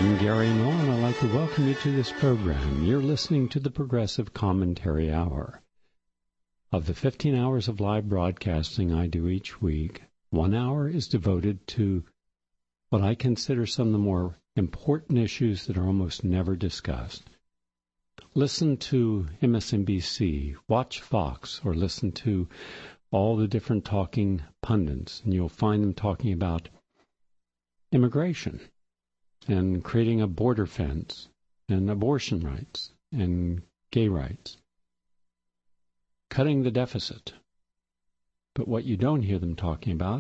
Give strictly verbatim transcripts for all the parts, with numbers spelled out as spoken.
I'm Gary Null, and I'd like to welcome you to this program. You're listening to the Progressive Commentary Hour. Of the fifteen hours of live broadcasting I do each week, one hour is devoted to what I consider some of the more important issues that are almost never discussed. Listen to M S N B C, watch Fox, or listen to all the different talking pundits, and you'll find them talking about immigration and creating a border fence and abortion rights and gay rights, cutting the deficit. But what you don't hear them talking about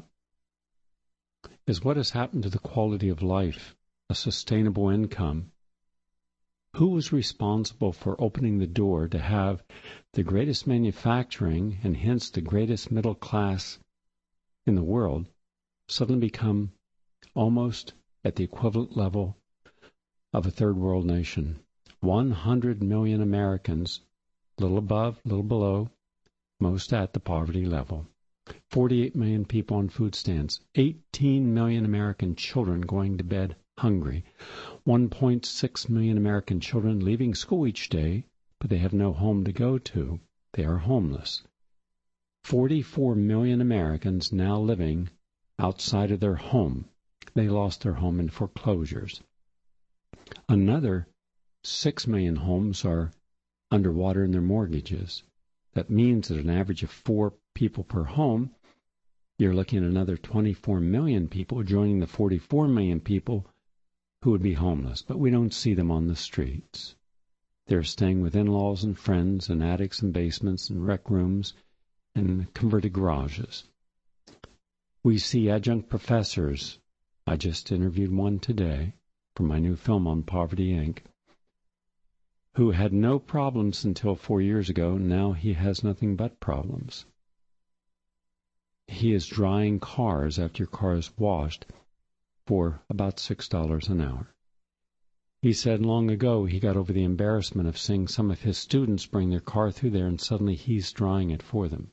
is what has happened to the quality of life, a sustainable income. Who was responsible for opening the door to have the greatest manufacturing and hence the greatest middle class in the world suddenly become almost at the equivalent level of a third world nation? one hundred million Americans, a little above, a little below, most at the poverty level. forty-eight million people on food stamps, eighteen million American children going to bed hungry, one point six million American children leaving school each day, but they have no home to go to. They are homeless. forty-four million Americans now living outside of their home. They lost their home in foreclosures. Another six million homes are underwater in their mortgages. That means that an average of four people per home, you're looking at another twenty-four million people joining the forty-four million people who would be homeless. But we don't see them on the streets. They're staying with in-laws and friends in attics and basements and rec rooms and converted garages. We see adjunct professors. I just interviewed one today for my new film on Poverty, Incorporated, who had no problems until four years ago. Now he has nothing but problems. He is drying cars after your car is washed for about six dollars an hour. He said long ago he got over the embarrassment of seeing some of his students bring their car through there, and suddenly he's drying it for them.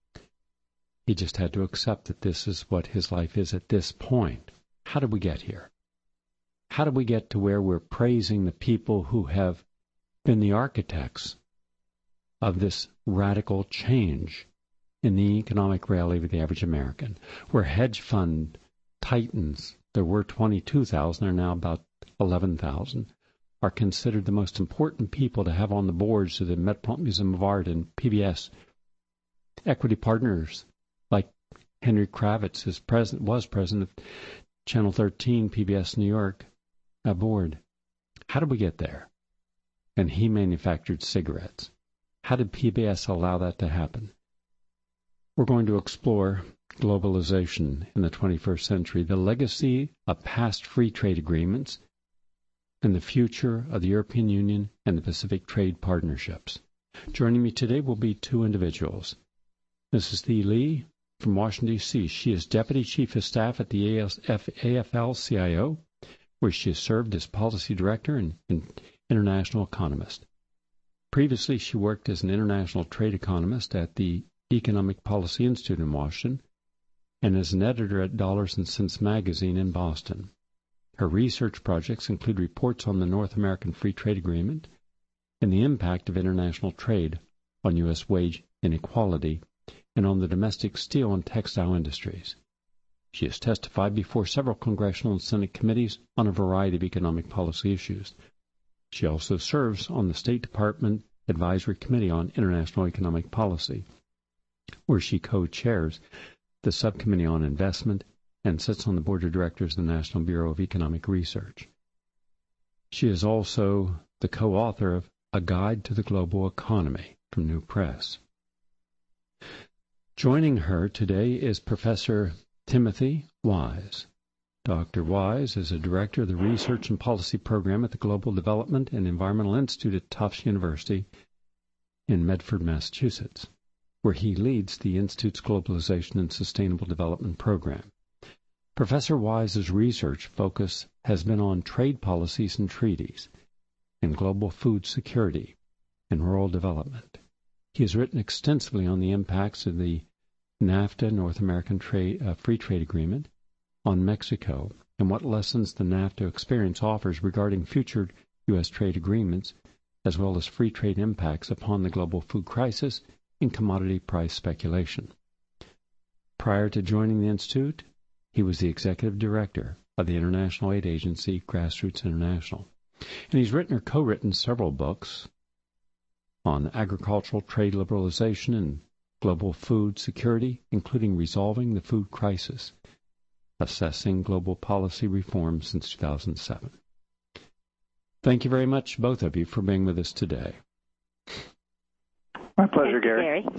He just had to accept that this is what his life is at this point. How did we get here? How did we get to where we're praising the people who have been the architects of this radical change in the economic reality of the average American, where hedge fund titans, there were twenty-two thousand, there are now about eleven thousand, are considered the most important people to have on the boards of the Metropolitan Museum of Art and P B S. Equity partners like Henry Kravitz is president, was president of Channel thirteen, P B S New York, aboard. How did we get there? And he manufactured cigarettes. How did P B S allow that to happen? We're going to explore globalization in the twenty-first century, the legacy of past free trade agreements, and the future of the European Union and the Pacific Trade Partnerships. Joining me today will be two individuals. Missus Thee Lee from Washington, D C She is Deputy Chief of Staff at the A F L C I O, where she has served as Policy Director and, and International Economist. Previously, she worked as an International Trade Economist at the Economic Policy Institute in Washington and as an editor at Dollars and Cents magazine in Boston. Her research projects include reports on the North American Free Trade Agreement and the impact of international trade on U S wage inequality and on the domestic steel and textile industries. She has testified before several congressional and Senate committees on a variety of economic policy issues. She also serves on the State Department Advisory Committee on International Economic Policy, where she co-chairs the Subcommittee on Investment and sits on the Board of Directors of the National Bureau of Economic Research. She is also the co-author of A Guide to the Global Economy from New Press. Joining her today is Professor Timothy Wise. Doctor Wise is a director of the Research and Policy Program at the Global Development and Environmental Institute at Tufts University in Medford, Massachusetts, where he leads the Institute's Globalization and Sustainable Development Program. Professor Wise's research focus has been on trade policies and treaties, and global food security and rural development. He has written extensively on the impacts of the NAFTA, North American Trade, uh, Free Trade Agreement, on Mexico and what lessons the NAFTA experience offers regarding future U S trade agreements, as well as free trade impacts upon the global food crisis and commodity price speculation. Prior to joining the Institute, he was the executive director of the international aid agency Grassroots International. And he's written or co-written several books on agricultural trade liberalization and global food security, including Resolving the Food Crisis, Assessing Global Policy Reform since two thousand seven. Thank you very much, both of you, for being with us today. My pleasure, Thank you, Gary. Gary.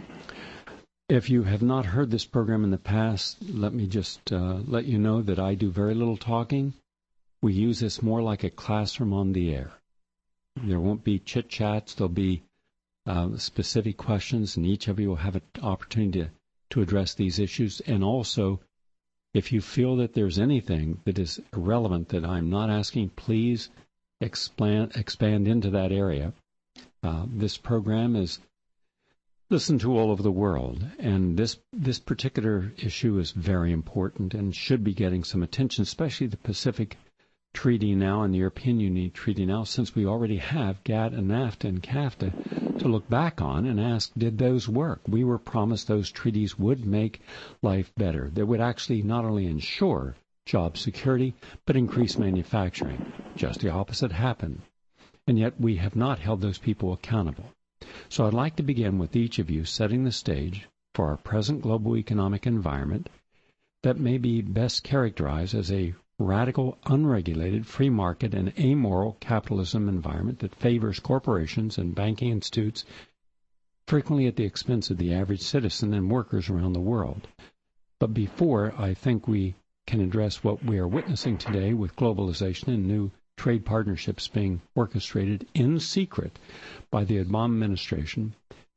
If you have not heard this program in the past, let me just uh, let you know that I do very little talking. We use this more like a classroom on the air. There won't be chit-chats. There'll be uh, specific questions, and each of you will have an opportunity to, to address these issues. And also, if you feel that there's anything that is irrelevant that I'm not asking, please expand, expand into that area. Uh, this program is listened to all over the world, and this this particular issue is very important and should be getting some attention, especially the Pacific Treaty now and the European Union Treaty now, since we already have GATT and NAFTA and CAFTA to look back on and ask, did those work? We were promised those treaties would make life better. They would actually not only ensure job security, but increase manufacturing. Just the opposite happened. And yet we have not held those people accountable. So I'd like to begin with each of you setting the stage for our present global economic environment that may be best characterized as a radical, unregulated, free market and amoral capitalism environment that favors corporations and banking institutes, frequently at the expense of the average citizen and workers around the world. But before I think we can address what we are witnessing today with globalization and new trade partnerships being orchestrated in secret by the Obama administration,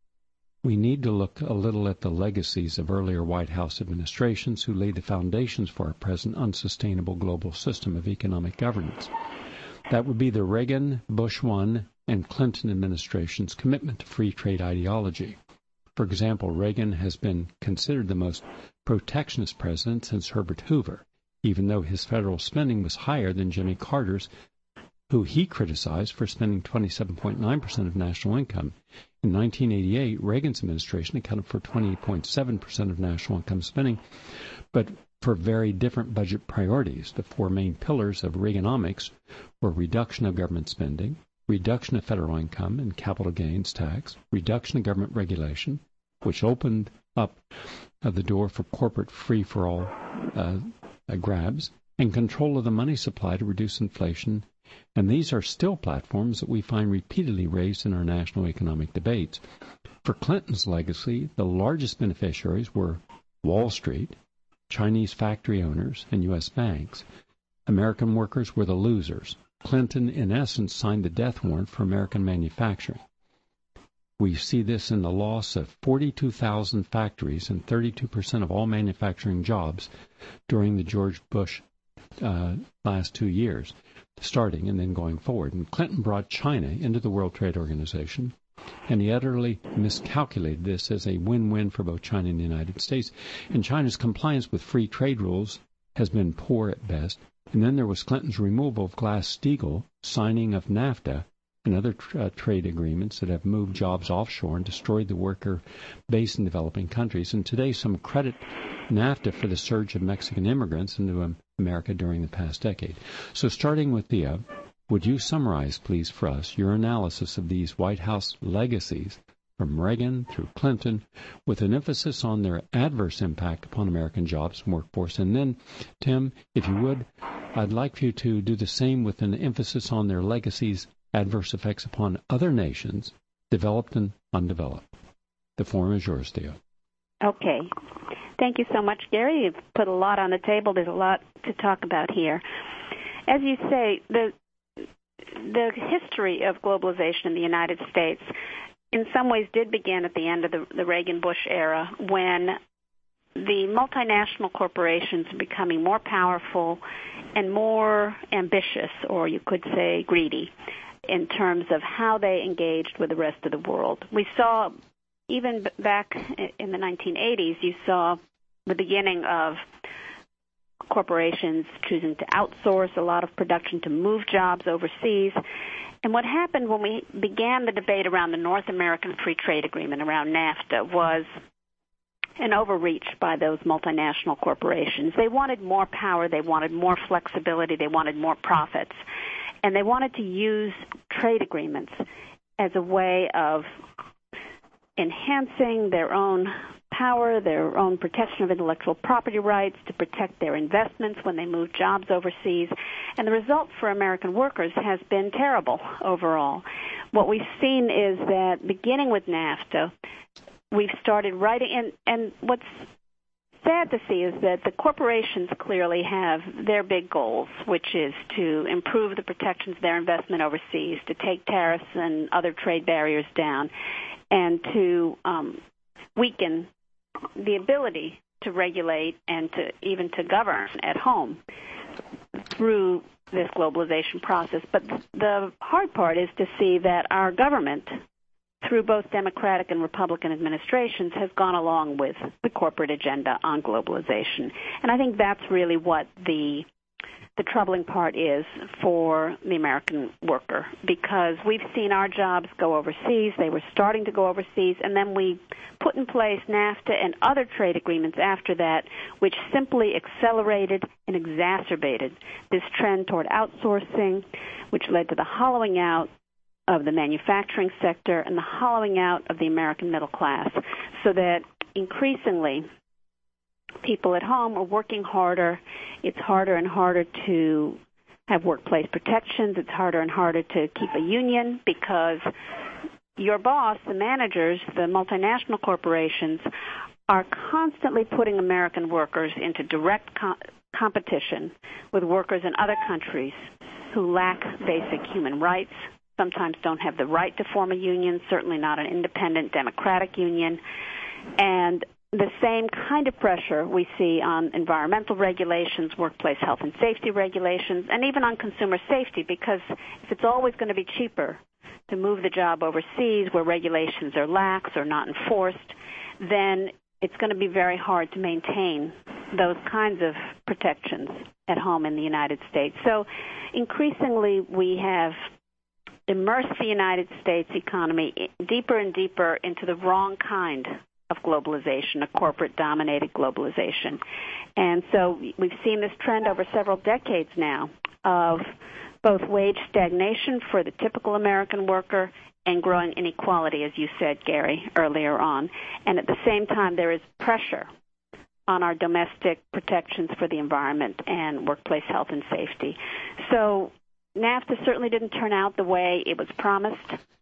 we need to look a little at the legacies of earlier White House administrations who laid the foundations for our present unsustainable global system of economic governance. That would be the Reagan, Bush one, and Clinton administrations' commitment to free trade ideology. For example, Reagan has been considered the most protectionist president since Herbert Hoover, even though his federal spending was higher than Jimmy Carter's, who he criticized for spending twenty-seven point nine percent of national income. In nineteen eighty-eight, Reagan's administration accounted for twenty-eight point seven percent of national income spending, but for very different budget priorities. The four main pillars of Reaganomics were reduction of government spending, reduction of federal income and capital gains tax, reduction of government regulation, which opened up uh, the door for corporate free-for-all uh, uh, grabs, and control of the money supply to reduce inflation. And these are still platforms that we find repeatedly raised in our national economic debates. For Clinton's legacy, the largest beneficiaries were Wall Street, Chinese factory owners, and U S banks. American workers were the losers. Clinton, in essence, signed the death warrant for American manufacturing. We see this in the loss of forty-two thousand factories and thirty-two percent of all manufacturing jobs during the George Bush uh, last two years, starting and then going forward. And Clinton brought China into the World Trade Organization, and he utterly miscalculated this as a win-win for both China and the United States. And China's compliance with free trade rules has been poor at best. And then there was Clinton's removal of Glass-Steagall, signing of NAFTA, and other uh, trade agreements that have moved jobs offshore and destroyed the worker base in developing countries. And today some credit NAFTA for the surge of Mexican immigrants into um, America during the past decade. So starting with Thea, would you summarize, please, for us your analysis of these White House legacies from Reagan through Clinton, with an emphasis on their adverse impact upon American jobs and workforce? And then, Tim, if you would, I'd like for you to do the same with an emphasis on their legacies, adverse effects upon other nations, developed and undeveloped. The forum is yours, Theo. Okay. Thank you so much, Gary. You've put a lot on the table. There's a lot to talk about here. As you say, the the history of globalization in the United States in some ways did begin at the end of the, the Reagan-Bush era, when the multinational corporations are becoming more powerful and more ambitious, or you could say greedy, in terms of how they engaged with the rest of the world. We saw, even back in the nineteen eighties, you saw the beginning of corporations choosing to outsource a lot of production to move jobs overseas. And what happened when we began the debate around the North American Free Trade Agreement, around NAFTA, was an overreach by those multinational corporations. They wanted more power, they wanted more flexibility, they wanted more profits, and they wanted to use trade agreements as a way of enhancing their own power, their own protection of intellectual property rights, to protect their investments when they move jobs overseas. And the result for American workers has been terrible overall. What we've seen is that beginning with NAFTA, we've started writing, and, and what's sad to see is that the corporations clearly have their big goals, which is to improve the protections of their investment overseas, to take tariffs and other trade barriers down, and to um, weaken the ability to regulate and to even to govern at home through this globalization process. But the hard part is to see that our government, through both Democratic and Republican administrations, has gone along with the corporate agenda on globalization. And I think that's really what the the troubling part is for the American worker, because we've seen our jobs go overseas. They were starting to go overseas, and then we put in place NAFTA and other trade agreements after that, which simply accelerated and exacerbated this trend toward outsourcing, which led to the hollowing out of the manufacturing sector and the hollowing out of the American middle class, so that increasingly people at home are working harder. It's harder and harder to have workplace protections. It's harder and harder to keep a union because your boss, the managers, the multinational corporations, are constantly putting American workers into direct co- competition with workers in other countries who lack basic human rights, sometimes don't have the right to form a union, certainly not an independent democratic union. And the same kind of pressure we see on environmental regulations, workplace health and safety regulations, and even on consumer safety, because if it's always going to be cheaper to move the job overseas where regulations are lax or not enforced, then it's going to be very hard to maintain those kinds of protections at home in the United States. So increasingly we have immersed the United States economy deeper and deeper into the wrong kind of globalization, a corporate-dominated globalization. And so we've seen this trend over several decades now of both wage stagnation for the typical American worker and growing inequality, as you said, Gary, earlier on. And at the same time, there is pressure on our domestic protections for the environment and workplace health and safety. So NAFTA certainly didn't turn out the way it was promised.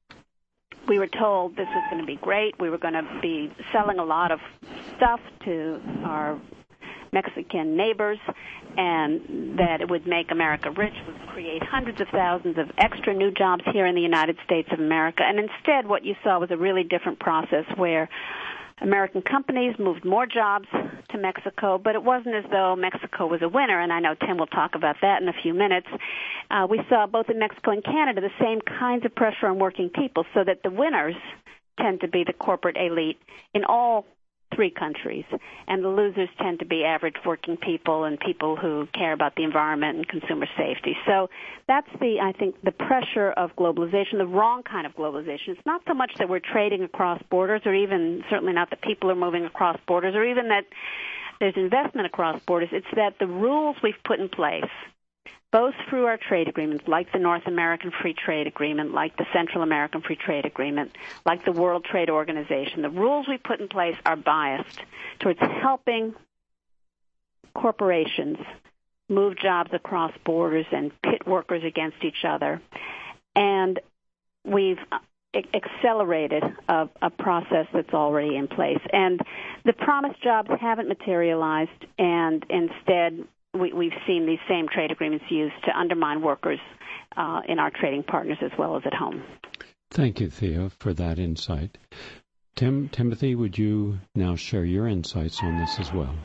We were told this was going to be great. We were going to be selling a lot of stuff to our Mexican neighbors, and that it would make America rich, would create hundreds of thousands of extra new jobs here in the United States of America. And instead, what you saw was a really different process where American companies moved more jobs to Mexico, but it wasn't as though Mexico was a winner, and I know Tim will talk about that in a few minutes. Uh, we saw both in Mexico and Canada the same kinds of pressure on working people, so that the winners tend to be the corporate elite in all three countries, and the losers tend to be average working people and people who care about the environment and consumer safety. So that's the, I think, the pressure of globalization, the wrong kind of globalization. It's not so much that we're trading across borders, or even certainly not that people are moving across borders, or even that there's investment across borders. It's that the rules we've put in place, both through our trade agreements, like the North American Free Trade Agreement, like the Central American Free Trade Agreement, like the World Trade Organization, the rules we put in place are biased towards helping corporations move jobs across borders and pit workers against each other. And we've accelerated a, a process that's already in place. And the promised jobs haven't materialized, and instead We, we've seen these same trade agreements used to undermine workers uh, in our trading partners as well as at home. Thank you, Thea, for that insight. Tim, Timothy, would you now share your insights on this as well?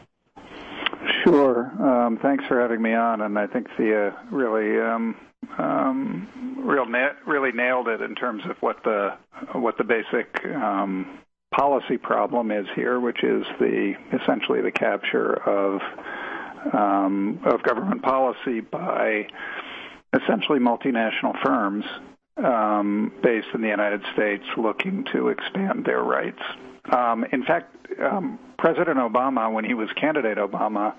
Sure. Um, thanks for having me on, and I think Thea really, um, um, real na- really nailed it in terms of what the what the basic um, policy problem is here, which is the essentially the capture of um, of government policy by essentially multinational firms um, based in the United States looking to expand their rights. Um, in fact, um, President Obama, when he was candidate Obama,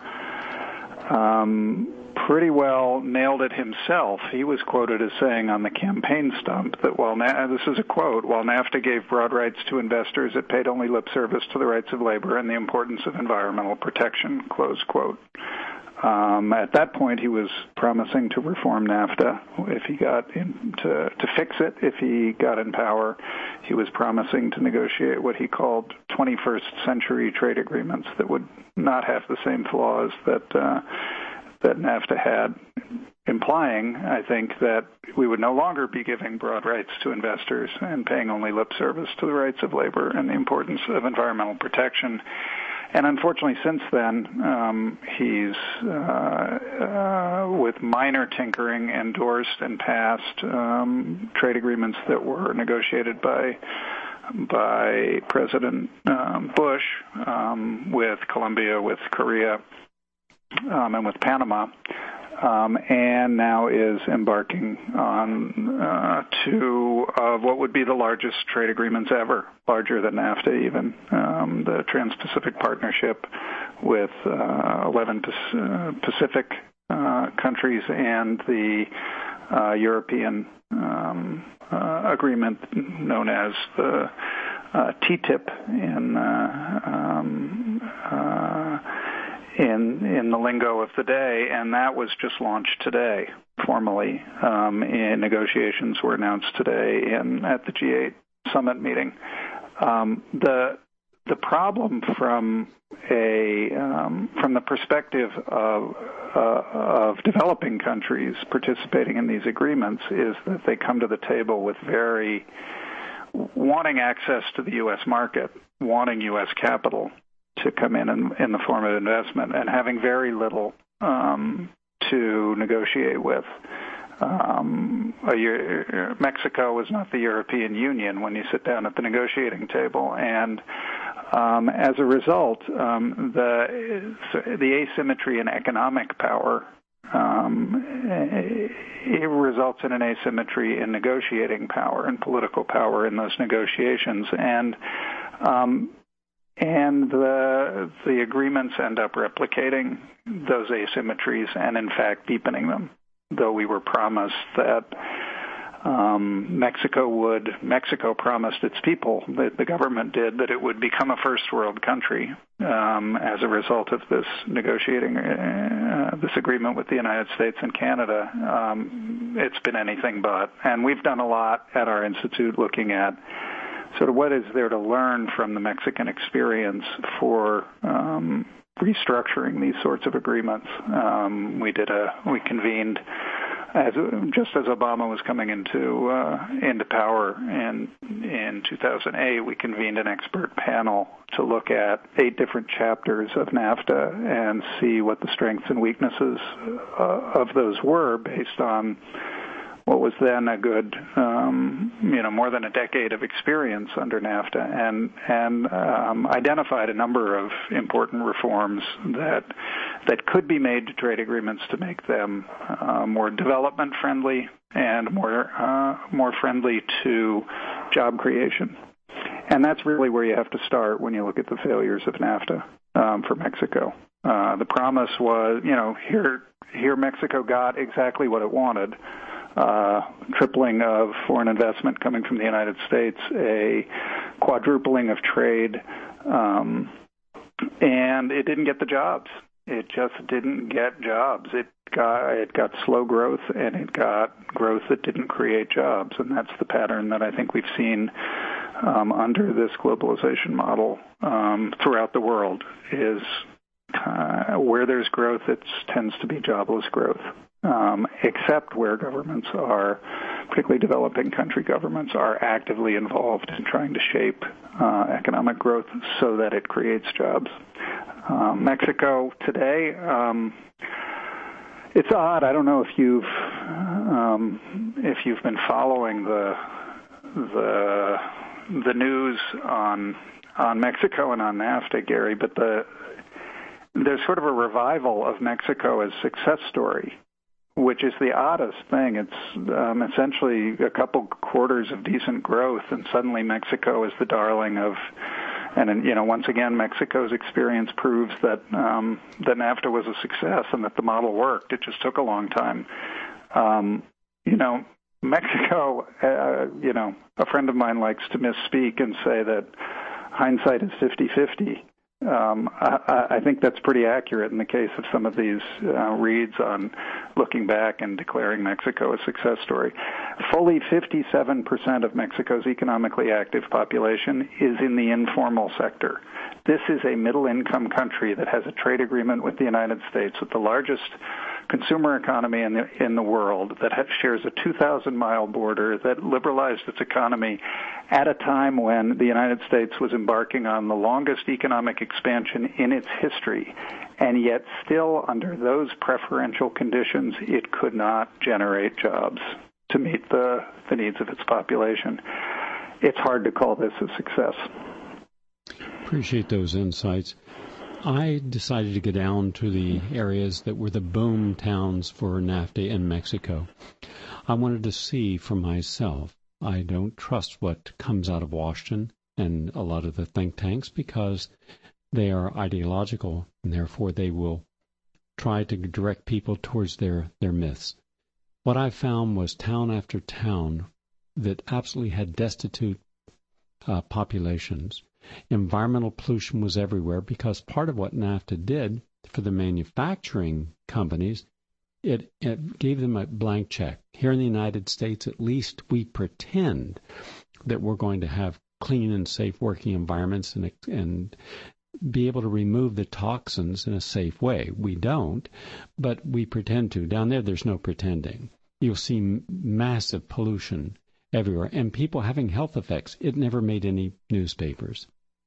um, pretty well nailed it himself. He was quoted as saying on the campaign stump that while Na- this is a quote, while NAFTA gave broad rights to investors, it paid only lip service to the rights of labor and the importance of environmental protection, close quote. Um, at that point, he was promising to reform NAFTA if he got in, to, to fix it if he got in power. He was promising to negotiate what he called twenty-first century trade agreements that would not have the same flaws that uh, that NAFTA had, implying, I think, that we would no longer be giving broad rights to investors and paying only lip service to the rights of labor and the importance of environmental protection. And unfortunately, since then, um, he's, uh, uh, with minor tinkering, endorsed and passed um, trade agreements that were negotiated by by President um, Bush um, with Colombia, with Korea, um, and with Panama. Um, and now is embarking on uh, two of what would be the largest trade agreements ever, larger than NAFTA even, um, the Trans-Pacific Partnership with uh, eleven Pacific uh, countries and the uh, European um, uh, agreement known as the uh, T T I P in uh, um, uh, in in the lingo of the day, and that was just launched today formally. Um, and negotiations were announced today in at the G eight summit meeting. Um, the the problem from a um, from the perspective of uh, of developing countries participating in these agreements is that they come to the table with very wanting access to the U S market, wanting U S capital to come in, in in the form of investment, and having very little um, to negotiate with. Um, a year, Mexico is not the European Union when you sit down at the negotiating table, and um, as a result, um, the the asymmetry in economic power um, it results in an asymmetry in negotiating power and political power in those negotiations, and um, And the the agreements end up replicating those asymmetries and, in fact, deepening them. Though we were promised that um, Mexico would, Mexico promised its people, that the government did, that it would become a first world country um, as a result of this negotiating, uh, this agreement with the United States and Canada. Um, it's been anything but. And we've done a lot at our institute looking at sort of what is there to learn from the Mexican experience for um, restructuring these sorts of agreements. Um, we did a we convened as just as Obama was coming into uh, into power in in two thousand eight. We convened an expert panel to look at eight different chapters of NAFTA and see what the strengths and weaknesses uh, of those were based on what was then a good, um, you know, more than a decade of experience under NAFTA, and and um, identified a number of important reforms that that could be made to trade agreements to make them uh, more development friendly and more uh, more friendly to job creation. And that's really where you have to start when you look at the failures of NAFTA um, for Mexico. Uh, the promise was, you know, here here Mexico got exactly what it wanted. Uh, tripling of foreign investment coming from the United States, a quadrupling of trade, um, and it didn't get the jobs. It just didn't get jobs. It got it got slow growth, and it got growth that didn't create jobs, and that's the pattern that I think we've seen um, under this globalization model um, throughout the world. Is uh, where there's growth, it tends to be jobless growth. Um, except where governments are, particularly developing country governments, are actively involved in trying to shape uh, economic growth so that it creates jobs. Um, Mexico today, um, it's odd. I don't know if you've um, if you've been following the the the news on on Mexico and on NAFTA, Gary, but the there's sort of a revival of Mexico as success story, which is the oddest thing. It's um, essentially a couple quarters of decent growth, and suddenly Mexico is the darling of. And, you know, once again, Mexico's experience proves that um, that NAFTA was a success and that the model worked. It just took a long time. Um, you know, Mexico, uh, you know, a friend of mine likes to misspeak and say that hindsight is fifty-fifty. Um, I, I think that's pretty accurate in the case of some of these uh, reads on looking back and declaring Mexico a success story. Fully fifty-seven percent of Mexico's economically active population is in the informal sector. This is a middle-income country that has a trade agreement with the United States, with the largest consumer economy in the in the world, that has, shares a two thousand mile border, that liberalized its economy at a time when the United States was embarking on the longest economic expansion in its history. And yet still, under those preferential conditions, it could not generate jobs to meet the, the needs of its population. It's hard to call this a success. Appreciate those insights. I decided to go down to the areas that were the boom towns for NAFTA in Mexico. I wanted to see for myself. I don't trust what comes out of Washington and a lot of the think tanks because they are ideological, and therefore they will try to direct people towards their, their myths. What I found was town after town that absolutely had destitute uh, populations. Environmental pollution was everywhere because part of what NAFTA did for the manufacturing companies, it, it gave them a blank check. Here in the United States, at least we pretend that we're going to have clean and safe working environments and, and be able to remove the toxins in a safe way. We don't, but we pretend to. Down there, there's no pretending. You'll see m- massive pollution everywhere, and people having health effects. It never made any newspapers.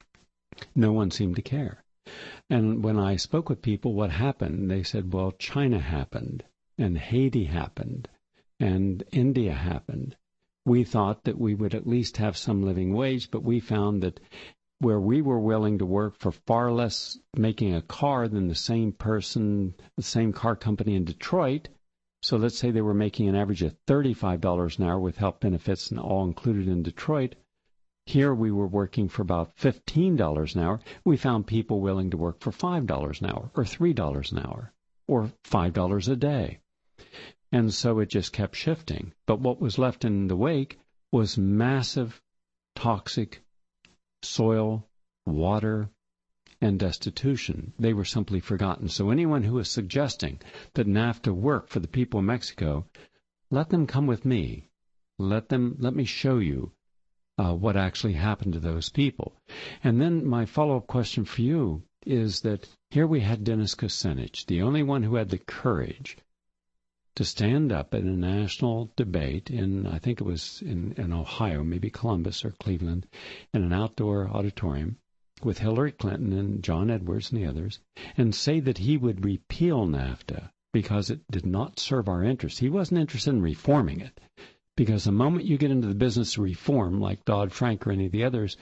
No one seemed to care. And when I spoke with people, what happened? They said, well, China happened, and Haiti happened, and India happened. We thought that we would at least have some living wage, but we found that where we were willing to work for far less making a car than the same person, the same car company in Detroit, so let's say they were making an average of thirty-five dollars an hour with health benefits and all included in Detroit. Here we were working for about fifteen dollars an hour. We found people willing to work for five dollars an hour or three dollars an hour or five dollars a day. And so it just kept shifting. But what was left in the wake was massive toxic soil, water, and destitution. They were simply forgotten. So anyone who is suggesting that NAFTA worked for the people of Mexico, let them come with me. Let them, let me show you uh, what actually happened to those people. And then my follow-up question for you is that here we had Dennis Kucinich, the only one who had the courage to stand up in a national debate in, I think it was in, in Ohio, maybe Columbus or Cleveland, in an outdoor auditorium with Hillary Clinton and John Edwards and the others, and say that he would repeal NAFTA because it did not serve our interests. He wasn't interested in reforming it, because the moment you get into the business of reform, like Dodd-Frank or any of the others,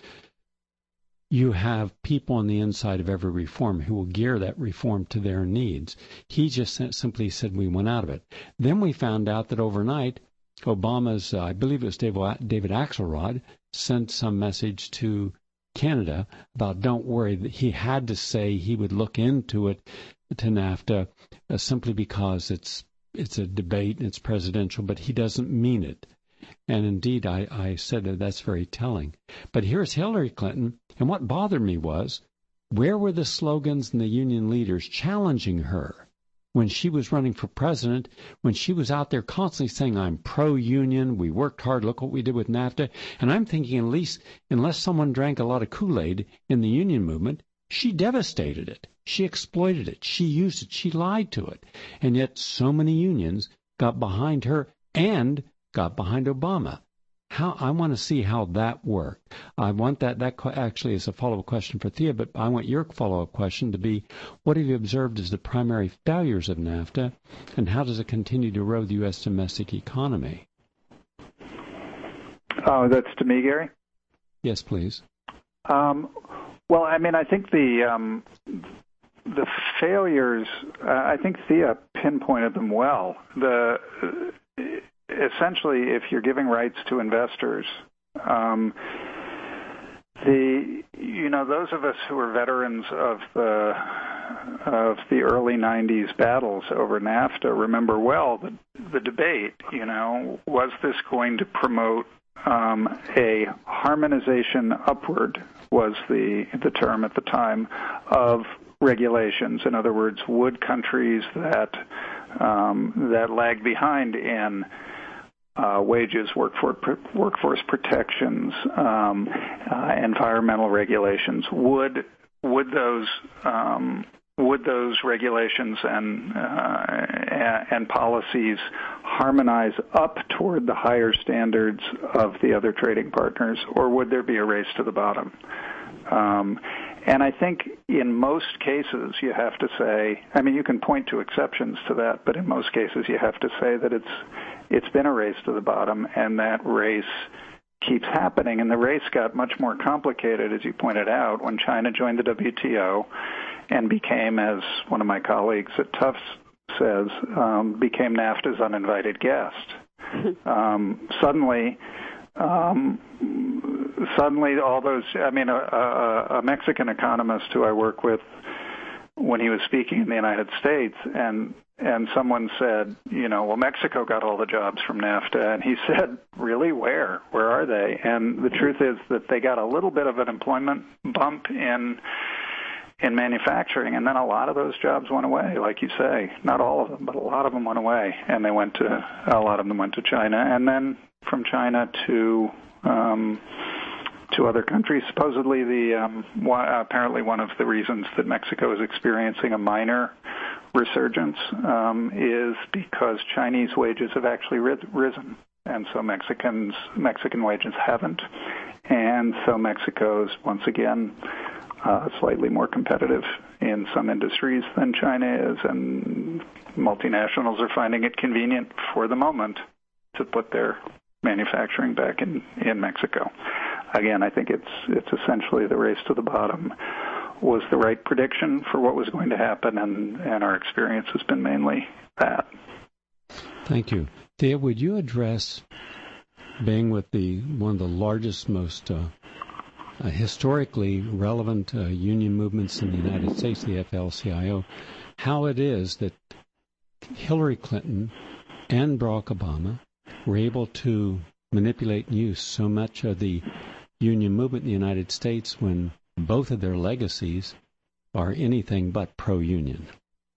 you have people on the inside of every reform who will gear that reform to their needs. He just simply said we went out of it. Then we found out that overnight, Obama's, uh, I believe it was David Axelrod, sent some message to Canada about don't worry. He had to say he would look into it to NAFTA uh, simply because it's it's a debate and it's presidential, but he doesn't mean it. And indeed, I, I said that that's very telling. But here's Hillary Clinton, and what bothered me was, where were the slogans and the union leaders challenging her when she was running for president, when she was out there constantly saying, I'm pro-union, we worked hard, look what we did with NAFTA. And I'm thinking, at least, unless someone drank a lot of Kool-Aid in the union movement, she devastated it. She exploited it. She used it. She lied to it. And yet so many unions got behind her and got behind Obama. How I want to see how that worked. I want that, that actually is a follow-up question for Thea, but I want your follow-up question to be, what have you observed as the primary failures of NAFTA, and how does it continue to erode the U S domestic economy? Oh, that's to me, Gary? Yes, please. Um, well, I mean, I think the um, the failures, uh, I think Thea pinpointed them well. The uh, essentially, if you're giving rights to investors, um, the you know those of us who are veterans of the of the early nineties battles over NAFTA remember well the the debate. You know, was this going to promote um, a harmonization upward? Was the the term at the time of regulations. In other words, would countries that um, that lag behind in uh, wages, workforce workforce protections, um, uh, environmental regulations, would would those um, would those regulations and uh, and policies harmonize up toward the higher standards of the other trading partners, or would there be a race to the bottom? Um, and I think in most cases you have to say, I mean, you can point to exceptions to that, but in most cases you have to say that it's it's been a race to the bottom, and that race keeps happening. And the race got much more complicated, as you pointed out, when China joined the W T O and became, as one of my colleagues at Tufts says, um, became NAFTA's uninvited guest. um, suddenly, um, suddenly all those, I mean, a, a, a Mexican economist who I work with, when he was speaking in the United States, and and someone said, you know, well, Mexico got all the jobs from NAFTA, and he said, really, where? Where are they? And the truth is that they got a little bit of an employment bump in in manufacturing, and then a lot of those jobs went away, like you say. Not all of them, but a lot of them went away, and they went to, a lot of them went to China, and then from China to um, to other countries. Supposedly, the um, one, apparently one of the reasons that Mexico is experiencing a minor resurgence um, is because Chinese wages have actually risen, and so Mexicans Mexican wages haven't, and so Mexico's once again uh, slightly more competitive in some industries than China is, and multinationals are finding it convenient for the moment to put their manufacturing back in, in Mexico. Again, I think it's it's essentially the race to the bottom was the right prediction for what was going to happen, and, and our experience has been mainly that. Thank you. Thea, would you address, being with the one of the largest, most uh, uh, historically relevant uh, union movements in the United States, the F L C I O, how it is that Hillary Clinton and Barack Obama were able to manipulate and use so much of the union movement in the United States when both of their legacies are anything but pro-union?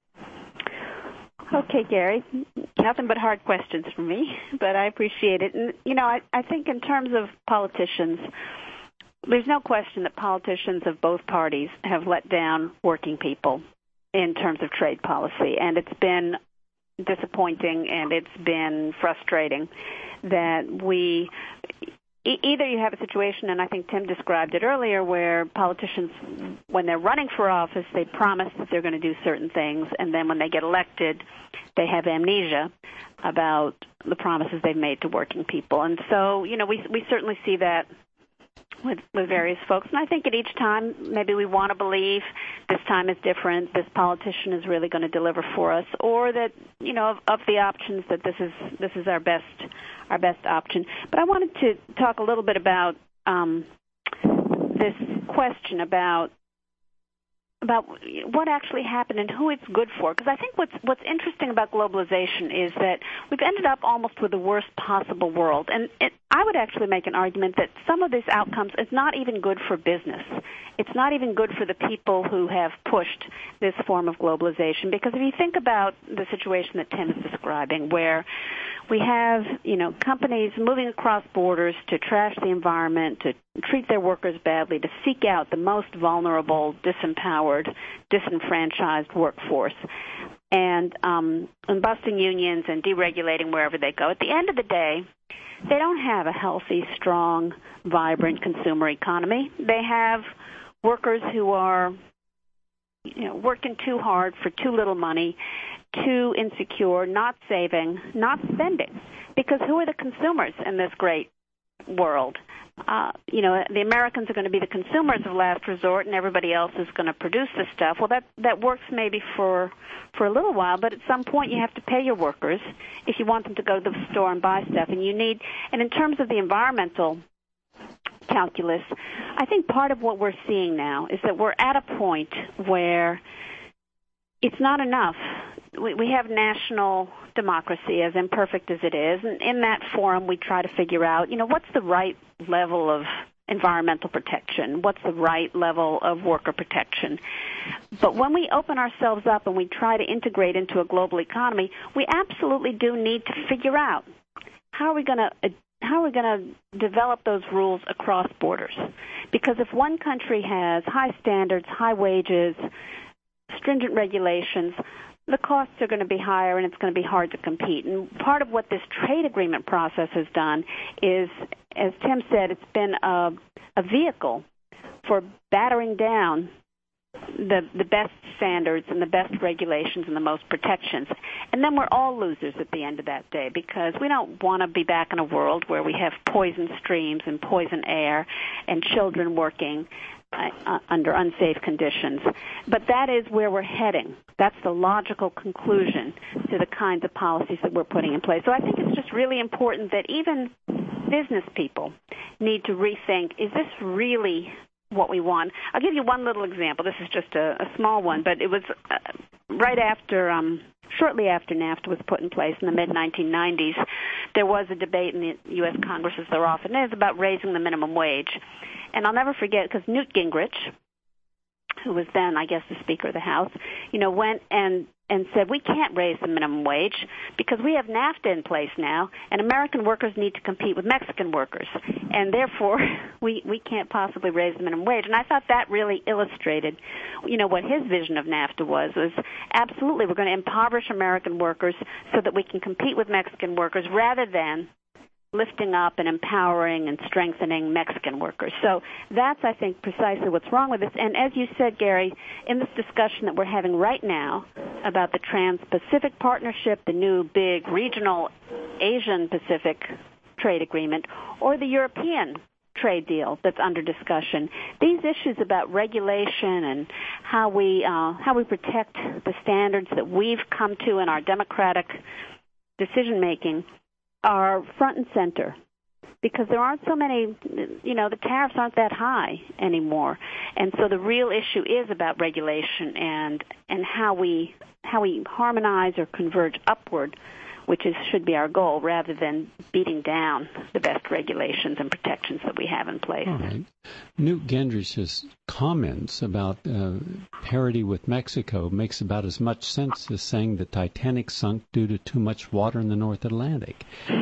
Okay, Gary, nothing but hard questions for me, but I appreciate it. And, you know, I, I think in terms of politicians, there's no question that politicians of both parties have let down working people in terms of trade policy, and it's been disappointing and it's been frustrating that we either you have a situation, and I think Tim described it earlier, where politicians, when they're running for office, they promise that they're going to do certain things, and then when they get elected, they have amnesia about the promises they've made to working people. And so, you know, we we certainly see that with, with various folks. And I think at each time, maybe we want to believe this time is different, this politician is really going to deliver for us, or that, you know, of, of the options, that this is this is our best our best option. But I wanted to talk a little bit about um, this question about about what actually happened and who it's good for. Because I think what's what's interesting about globalization is that we've ended up almost with the worst possible world. And it, I would actually make an argument that some of these outcomes is not even good for business. It's not even good for the people who have pushed this form of globalization. Because if you think about the situation that Tim is describing, where we have, you know, companies moving across borders to trash the environment, to treat their workers badly, to seek out the most vulnerable, disempowered, disenfranchised workforce, and, um, and busting unions and deregulating wherever they go. At the end of the day, they don't have a healthy, strong, vibrant consumer economy. They have workers who are, you know, working too hard for too little money, too insecure, not saving, not spending. Because who are the consumers in this great world? uh, you know, the Americans are going to be the consumers of last resort, and everybody else is going to produce the stuff. Well, that that works maybe for for a little while, but at some point you have to pay your workers if you want them to go to the store and buy stuff. And you need, and in terms of the environmental calculus, I think part of what we're seeing now is that we're at a point where it's not enough. We, we have national democracy, as imperfect as it is, and in that forum we try to figure out, you know, what's the right level of environmental protection, what's the right level of worker protection. But when we open ourselves up and we try to integrate into a global economy, we absolutely do need to figure out how are we going to how are we going to develop those rules across borders. Because if one country has high standards, high wages, stringent regulations, the costs are going to be higher and it's going to be hard to compete. And part of what this trade agreement process has done is, as Tim said, it's been a, a vehicle for battering down the the best standards and the best regulations and the most protections. And then we're all losers at the end of that day, because we don't want to be back in a world where we have poison streams and poison air and children working uh, under unsafe conditions. But that is where we're heading. That's the logical conclusion to the kinds of policies that we're putting in place. So I think it's just really important that even business people need to rethink, is this really what we want? I'll give you one little example. This is just a, a small one, but it was uh, right after, um, shortly after NAFTA was put in place in the mid nineteen nineties, there was a debate in the U S Congress, as there often is, about raising the minimum wage. And I'll never forget, because Newt Gingrich, who was then, I guess, the Speaker of the House, you know, went and and said, we can't raise the minimum wage because we have NAFTA in place now, and American workers need to compete with Mexican workers, and therefore we we can't possibly raise the minimum wage. And I thought that really illustrated, you know, what his vision of NAFTA was, was absolutely we're going to impoverish American workers so that we can compete with Mexican workers rather than lifting up and empowering and strengthening Mexican workers. So that's, I think, precisely what's wrong with this. And as you said, Gary, in this discussion that we're having right now about the Trans-Pacific Partnership, the new big regional Asian-Pacific trade agreement, or the European trade deal that's under discussion, these issues about regulation and how we uh, how we protect the standards that we've come to in our democratic decision-making are front and center, because there aren't so many, you know, the tariffs aren't that high anymore. And so the real issue is about regulation and and how we how we harmonize or converge upward, which is should be our goal, rather than beating down the best regulations and protections that we have in place. All right. Newt Gingrich's comments about uh, parity with Mexico makes about as much sense as saying the Titanic sunk due to too much water in the North Atlantic.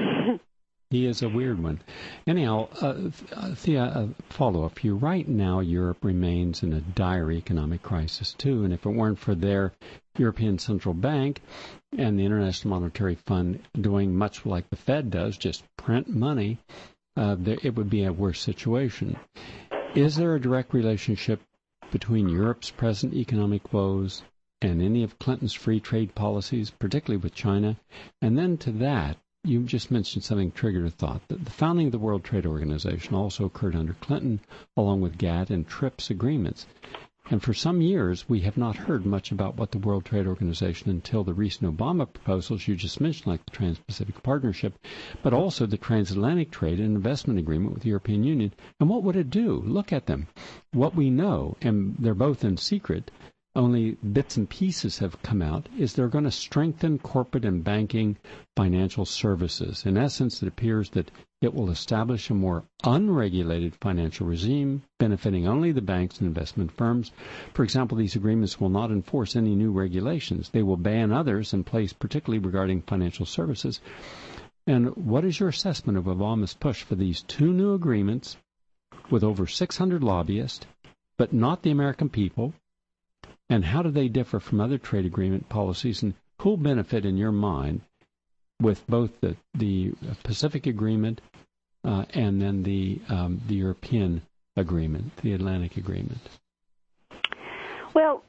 He is a weird one. Anyhow, uh, Thea, uh, follow-up. You right now, Europe remains in a dire economic crisis, too, and if it weren't for their European Central Bank and the International Monetary Fund doing much like the Fed does, just print money, uh, there, it would be a worse situation. Is there a direct relationship between Europe's present economic woes and any of Clinton's free trade policies, particularly with China? And then to that, you just mentioned something triggered a thought. The founding of the World Trade Organization also occurred under Clinton, along with GATT and TRIPS agreements. And for some years, we have not heard much about what the World Trade Organization until the recent Obama proposals you just mentioned, like the Trans-Pacific Partnership, but also the Transatlantic Trade and Investment Agreement with the European Union. And what would it do? Look at them. What we know, and they're both in secret, only bits and pieces have come out, is they're going to strengthen corporate and banking financial services. In essence, it appears that it will establish a more unregulated financial regime, benefiting only the banks and investment firms. For example, these agreements will not enforce any new regulations. They will ban others in place, particularly regarding financial services. And what is your assessment of Obama's push for these two new agreements with over six hundred lobbyists, but not the American people? And how do they differ from other trade agreement policies? And who'll benefit, in your mind, with both the, the Pacific Agreement uh, and then the um, the European Agreement, the Atlantic Agreement? Well, of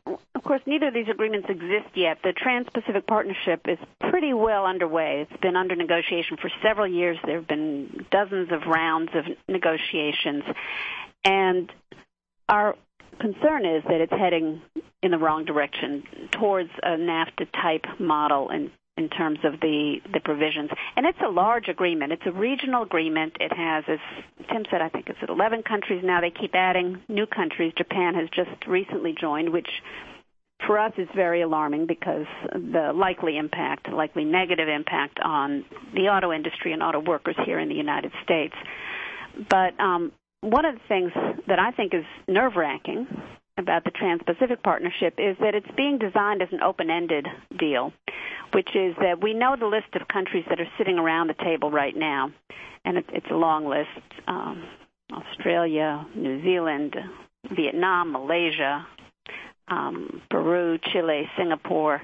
course, neither of these agreements exist yet. The Trans-Pacific Partnership is pretty well underway. It's been under negotiation for several years. There have been dozens of rounds of negotiations. And our concern is that it's heading in the wrong direction towards a NAFTA-type model in, in terms of the, the provisions. And it's a large agreement. It's a regional agreement. It has, as Tim said, I think it's at eleven countries now. They keep adding new countries. Japan has just recently joined, which for us is very alarming because the likely impact, likely negative impact on the auto industry and auto workers here in the United States. But um, one of the things that I think is nerve-wracking about the Trans-Pacific Partnership is that it's being designed as an open-ended deal, which is that we know the list of countries that are sitting around the table right now, and it, it's a long list, um, Australia, New Zealand, Vietnam, Malaysia, um, Peru, Chile, Singapore,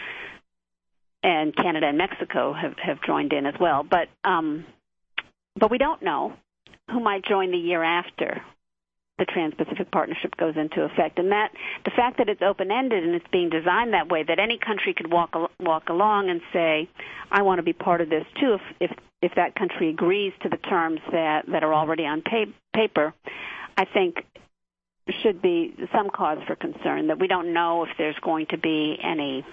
and Canada and Mexico have, have joined in as well. But um, but we don't know who might join the year after the Trans-Pacific Partnership goes into effect. And that the fact that it's open-ended and it's being designed that way, that any country could walk walk along and say, I want to be part of this too, if if, if that country agrees to the terms that, that are already on pa- paper, I think should be some cause for concern, that we don't know if there's going to be any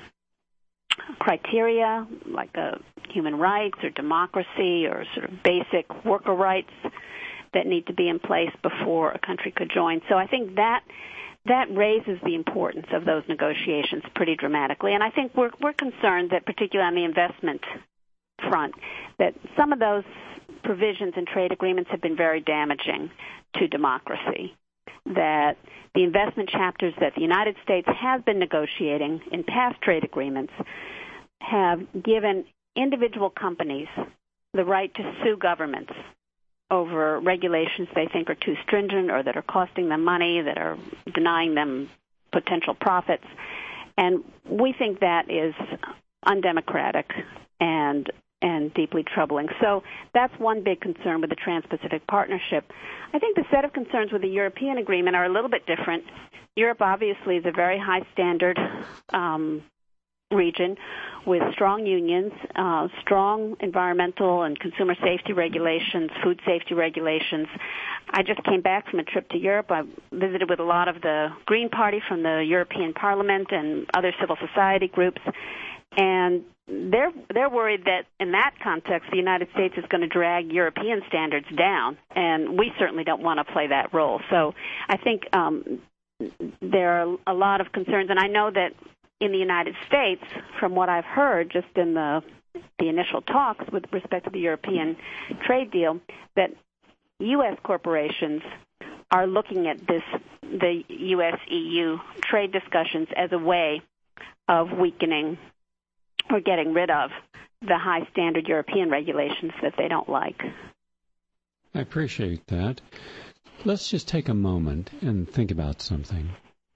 criteria like uh, human rights or democracy or sort of basic worker rights that need to be in place before a country could join. So I think that that raises the importance of those negotiations pretty dramatically. And I think we're we're concerned that, particularly on the investment front, that some of those provisions in trade agreements have been very damaging to democracy, that the investment chapters that the United States has been negotiating in past trade agreements have given individual companies the right to sue governments over regulations they think are too stringent or that are costing them money, that are denying them potential profits. And we think that is undemocratic and and deeply troubling. So that's one big concern with the Trans-Pacific Partnership. I think the set of concerns with the European agreement are a little bit different. Europe obviously is a very high standard um, region with strong unions, uh, strong environmental and consumer safety regulations, food safety regulations. I just came back from a trip to Europe. I visited with a lot of the Green Party from the European Parliament and other civil society groups, and they're they're worried that in that context the United States is going to drag European standards down, and we certainly don't want to play that role. So I think um, there are a lot of concerns, and I know that in the United States, from what I've heard just in the the initial talks with respect to the European trade deal, that U S corporations are looking at this, the U S E U trade discussions, as a way of weakening or getting rid of the high standard European regulations that they don't like. I appreciate that. Let's just take a moment and think about something.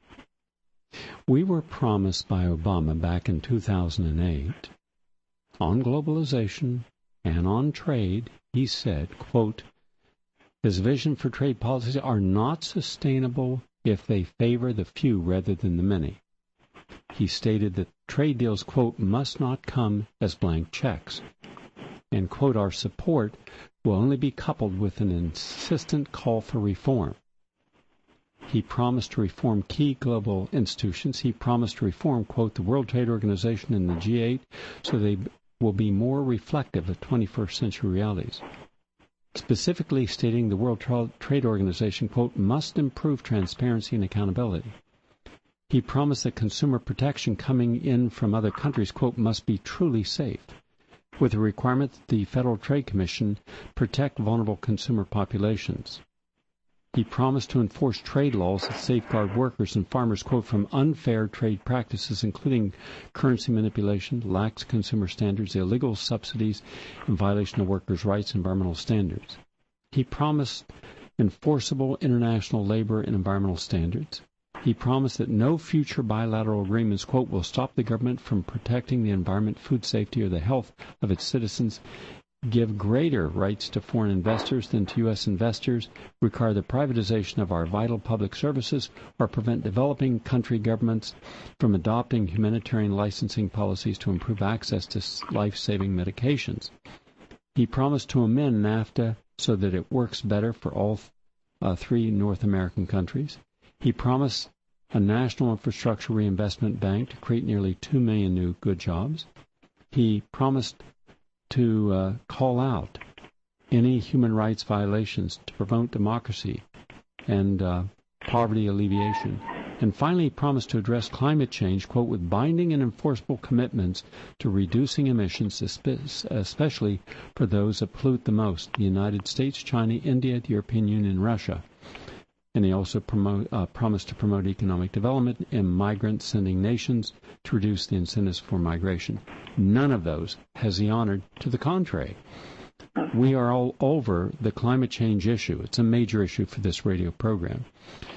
We were promised by Obama back in two thousand eight, on globalization and on trade, he said, quote, his vision for trade policies are not sustainable if they favor the few rather than the many. He stated that trade deals, quote, must not come as blank checks, and, quote, our support will only be coupled with an insistent call for reform. He promised to reform key global institutions. He promised to reform, quote, the World Trade Organization and the G eight so they will be more reflective of twenty-first century realities. Specifically stating the World Trade Organization, quote, must improve transparency and accountability. He promised that consumer protection coming in from other countries, quote, must be truly safe, with a requirement that the Federal Trade Commission protect vulnerable consumer populations. He promised to enforce trade laws that safeguard workers and farmers, quote, from unfair trade practices, including currency manipulation, lax consumer standards, illegal subsidies, and violation of workers' rights and environmental standards. He promised enforceable international labor and environmental standards. He promised that no future bilateral agreements, quote, will stop the government from protecting the environment, food safety, or the health of its citizens give greater rights to foreign investors than to U S investors, require the privatization of our vital public services, or prevent developing country governments from adopting humanitarian licensing policies to improve access to life-saving medications. He promised to amend NAFTA so that it works better for all uh, three North American countries. He promised a national infrastructure reinvestment bank to create nearly two million new good jobs. He promised to uh, call out any human rights violations to promote democracy and uh, poverty alleviation. And finally, he promised to address climate change, quote, with binding and enforceable commitments to reducing emissions, especially for those that pollute the most, the United States, China, India, the European Union, and Russia. And he also promote, uh, promised to promote economic development in migrant-sending nations to reduce the incentives for migration. None of those has he honored. To the contrary, we are all over the climate change issue. It's a major issue for this radio program.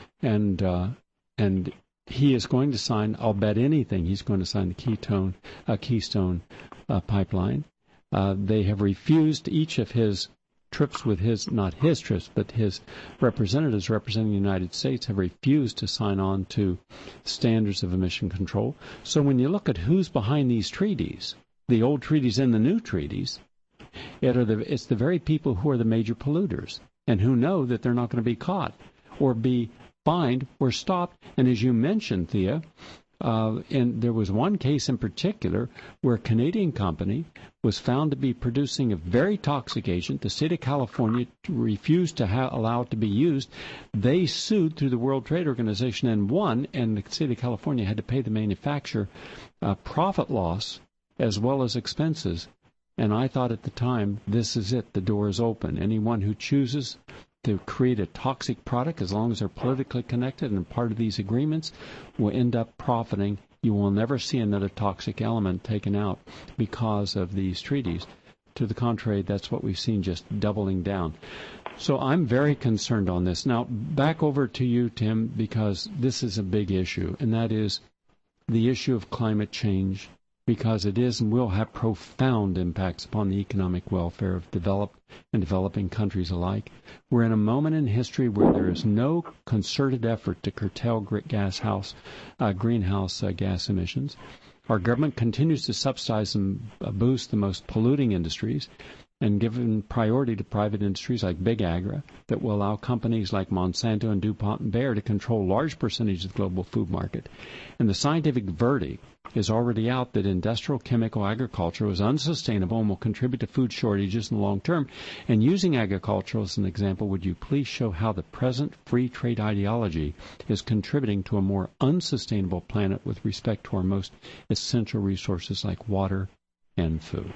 And uh, and he is going to sign, I'll bet anything, he's going to sign the Keystone, uh, Keystone uh, pipeline. Uh, they have refused each of his trips with his, not his trips, but his representatives representing the United States have refused to sign on to standards of emission control. So when you look at who's behind these treaties, the old treaties and the new treaties, it are the, it's the very people who are the major polluters and who know that they're not going to be caught or be fined or stopped. And as you mentioned, Thea, Uh, and there was one case in particular where a Canadian company was found to be producing a very toxic agent. The state of California refused to ha- allow it to be used. They sued through the World Trade Organization and won, and the state of California had to pay the manufacturer uh, profit loss as well as expenses. And I thought at the time, this is it. The door is open. Anyone who chooses to create a toxic product, as long as they're politically connected and part of these agreements, will end up profiting. You will never see another toxic element taken out because of these treaties. To the contrary, that's what we've seen, just doubling down. So I'm very concerned on this. Now, back over to you, Tim, because this is a big issue, and that is the issue of climate change, because it is and will have profound impacts upon the economic welfare of developed and developing countries alike. We're in a moment in history where there is no concerted effort to curtail gas house, uh, greenhouse uh, gas emissions. Our government continues to subsidize and uh, boost the most polluting industries and given priority to private industries like Big Agri that will allow companies like Monsanto and DuPont and Bayer to control large percentages of the global food market. And the scientific verdict is already out that industrial chemical agriculture is unsustainable and will contribute to food shortages in the long term. And using agriculture as an example, would you please show how the present free trade ideology is contributing to a more unsustainable planet with respect to our most essential resources like water and food?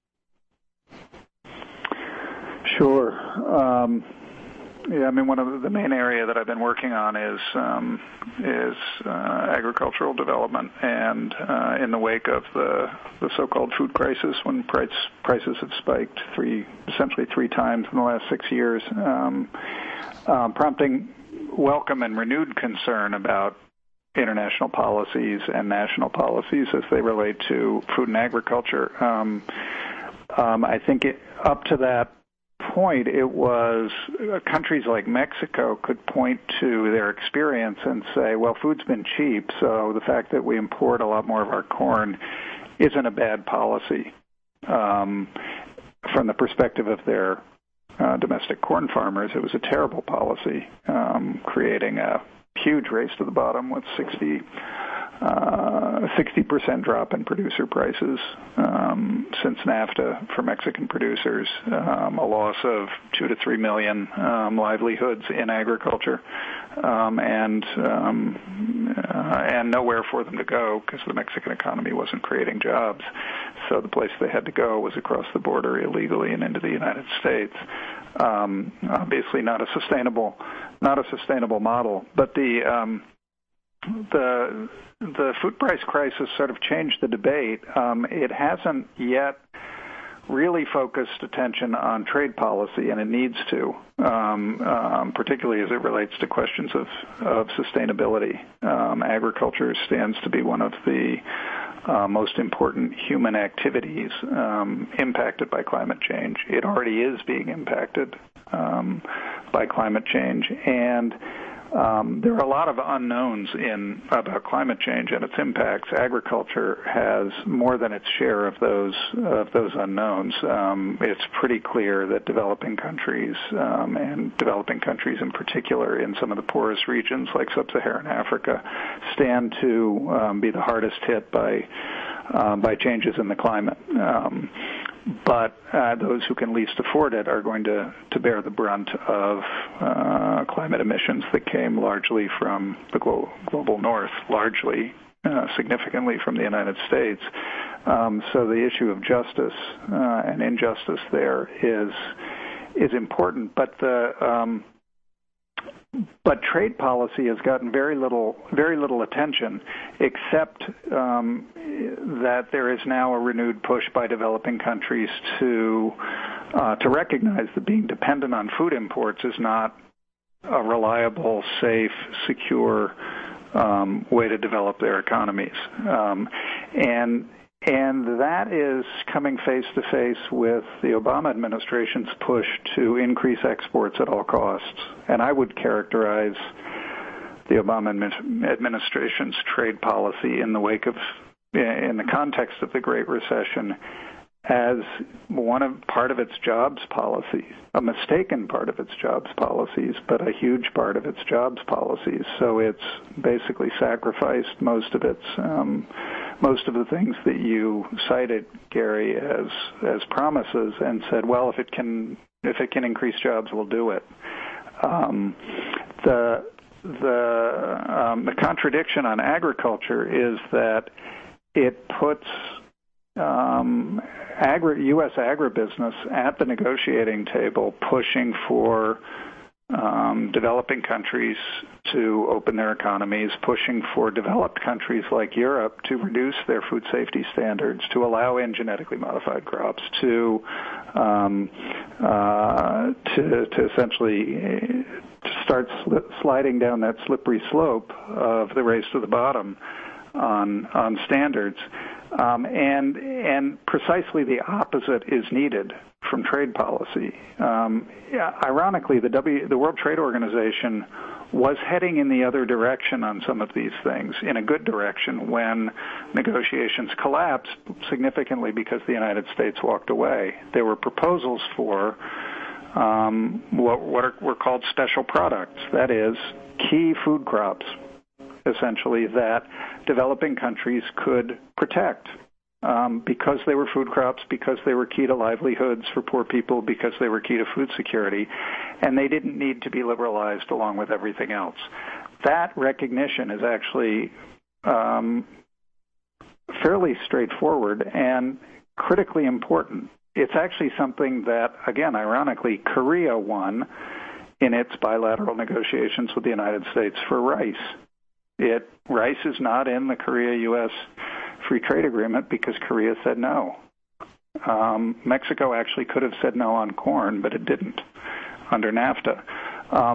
Sure. Um, yeah, I mean, one of the main area that I've been working on is um, is uh, agricultural development, and uh, in the wake of the the so-called food crisis, when price prices have spiked three essentially three times in the last six years, um, uh, prompting welcome and renewed concern about international policies and national policies as they relate to food and agriculture. Um, um, I think it, up to that point, it was uh, countries like Mexico could point to their experience and say, well, food's been cheap, so the fact that we import a lot more of our corn isn't a bad policy um, from the perspective of their uh, domestic corn farmers. It was a terrible policy, um, creating a huge race to the bottom with sixty Uh, sixty percent drop in producer prices um, since NAFTA for Mexican producers, um, a loss of two to three million um, livelihoods in agriculture, um, and um, uh, and nowhere for them to go because the Mexican economy wasn't creating jobs. So the place they had to go was across the border illegally and into the United States. Um, obviously, not a sustainable, not a sustainable model. But the um, the the food price crisis sort of changed the debate. Um, it hasn't yet really focused attention on trade policy, and it needs to, um, um, particularly as it relates to questions of, of sustainability. Um, agriculture stands to be one of the uh, most important human activities um, impacted by climate change. It already is being impacted um, by climate change, and Um, there are a lot of unknowns in about climate change and its impacts. Agriculture has more than its share of those of those unknowns. Um, it's pretty clear that developing countries um, and developing countries in particular in some of the poorest regions like sub-Saharan Africa stand to um, be the hardest hit by um, by changes in the climate. Um, But uh, those who can least afford it are going to, to bear the brunt of uh, climate emissions that came largely from the glo- global north, largely, uh, significantly from the United States. Um, so the issue of justice uh, and injustice there is is important. But the um, But trade policy has gotten very little, very little attention, except um, that there is now a renewed push by developing countries to uh, to recognize that being dependent on food imports is not a reliable, safe, secure um, way to develop their economies, um, and. And that is coming face to face with the Obama administration's push to increase exports at all costs. And I would characterize the Obama administration's trade policy in the wake of, in the context of the Great Recession, as one of part of its jobs policies, a mistaken part of its jobs policies, but a huge part of its jobs policies. So it's basically sacrificed most of its um, most of the things that you cited, Gary, as as promises, and said, well, if it can if it can increase jobs, we'll do it. Um, the the um, the contradiction on agriculture is that it puts um, agri, U S agribusiness at the negotiating table, pushing for um, developing countries to open their economies, pushing for developed countries like Europe to reduce their food safety standards, to allow in genetically modified crops, to um, uh, to, to essentially to start sli- sliding down that slippery slope of the race to the bottom on on standards. Um, and and precisely the opposite is needed from trade policy. Um, yeah, ironically, the W, the World Trade Organization was heading in the other direction on some of these things, in a good direction, when negotiations collapsed significantly because the United States walked away. There were proposals for um, what, what are, were called special products, that is, key food crops, essentially, that developing countries could protect um, because they were food crops, because they were key to livelihoods for poor people, because they were key to food security, and they didn't need to be liberalized along with everything else. That recognition is actually um, fairly straightforward and critically important. It's actually something that, again, ironically, Korea won in its bilateral negotiations with the United States for rice. It rice is not in the Korea-U S free trade agreement because Korea said no. Um, Mexico actually could have said no on corn, but it didn't under NAFTA. Um,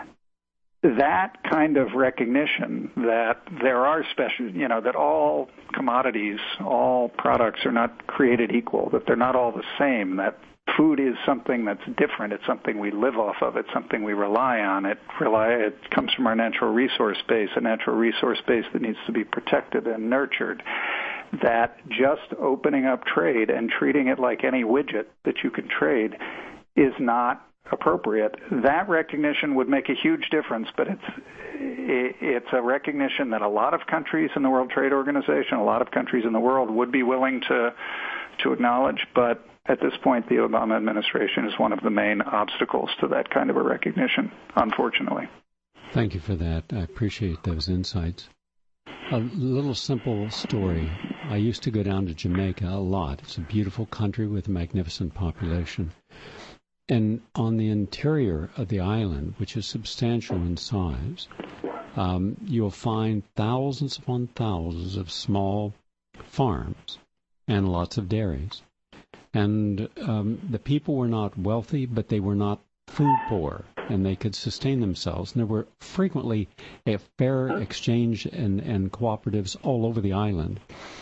that kind of recognition that there are special, you know, that all commodities, all products are not created equal, that they're not all the same, that food is something that's different. It's something we live off of. It's something we rely on. It rely. It comes from our natural resource base, a natural resource base that needs to be protected and nurtured. That just opening up trade and treating it like any widget that you can trade is not appropriate. That recognition would make a huge difference, but it's it's a recognition that a lot of countries in the World Trade Organization, a lot of countries in the world would be willing to to acknowledge, but at this point, the Obama administration is one of the main obstacles to that kind of a recognition, unfortunately. Thank you for that. I appreciate those insights. A little simple story. I used to go down to Jamaica a lot. It's a beautiful country with a magnificent population. And on the interior of the island, which is substantial in size, um, you'll find thousands upon thousands of small farms and lots of dairies. And um, the people were not wealthy, but they were not food poor, and they could sustain themselves. And there were frequently a fair exchange and, and cooperatives all over the island.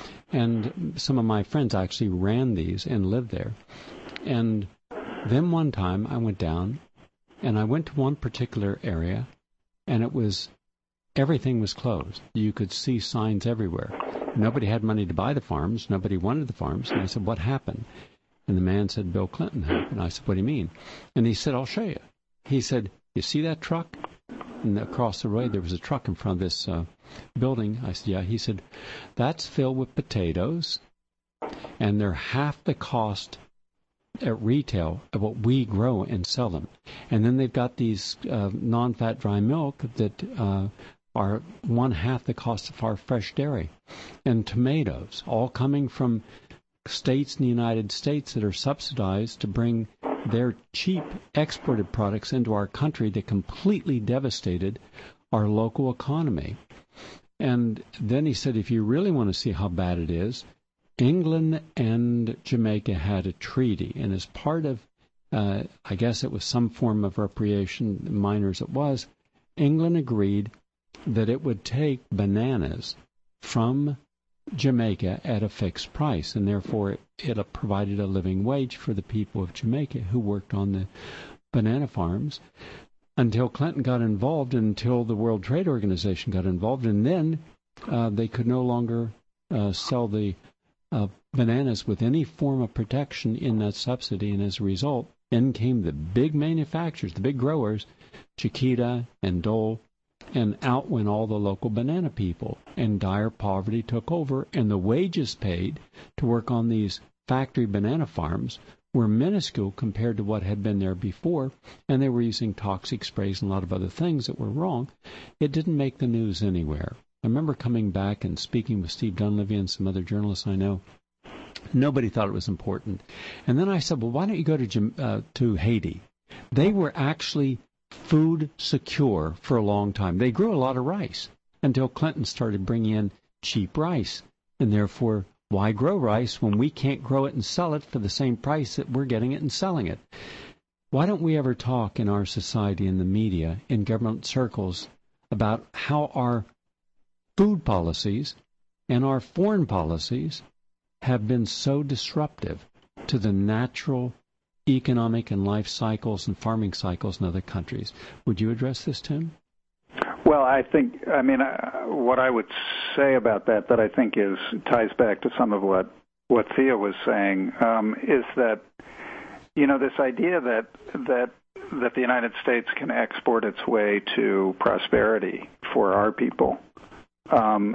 And some of my friends actually ran these and lived there. And then one time I went down, and I went to one particular area, and it was, everything was closed. You could see signs everywhere. Nobody had money to buy the farms. Nobody wanted the farms. And I said, what happened? And the man said, Bill Clinton happened. I said, what do you mean? And he said, I'll show you. He said, you see that truck? And across the road, there was a truck in front of this uh, building. I said, yeah. He said, that's filled with potatoes, and they're half the cost at retail of what we grow and sell them. And then they've got these uh, non-fat dry milk that uh, are one half the cost of our fresh dairy. And tomatoes, all coming from states in the United States that are subsidized to bring their cheap exported products into our country that completely devastated our local economy. And then he said, if you really want to see how bad it is, England and Jamaica had a treaty, and as part of, uh, I guess it was some form of reparation, minors it was, England agreed that it would take bananas from Jamaica at a fixed price, and therefore it, it provided a living wage for the people of Jamaica who worked on the banana farms until Clinton got involved, until the World Trade Organization got involved, and then uh, they could no longer uh, sell the uh, bananas with any form of protection in that subsidy, and as a result, in came the big manufacturers, the big growers, Chiquita and Dole, and out went all the local banana people, and dire poverty took over, and the wages paid to work on these factory banana farms were minuscule compared to what had been there before, and they were using toxic sprays and a lot of other things that were wrong. It didn't make the news anywhere. I remember coming back and speaking with Steve Dunleavy and some other journalists I know. Nobody thought it was important. And then I said, well, why don't you go to uh, to Haiti? They were actually food secure for a long time. They grew a lot of rice until Clinton started bringing in cheap rice. And therefore, why grow rice when we can't grow it and sell it for the same price that we're getting it and selling it? Why don't we ever talk in our society, in the media, in government circles, about how our food policies and our foreign policies have been so disruptive to the natural economic and life cycles and farming cycles in other countries? Would you address this, Tim? Well, I think, I mean, uh, what I would say about that, that I think is ties back to some of what, what Thea was saying, um, is that, you know, this idea that that that the United States can export its way to prosperity for our people. Um,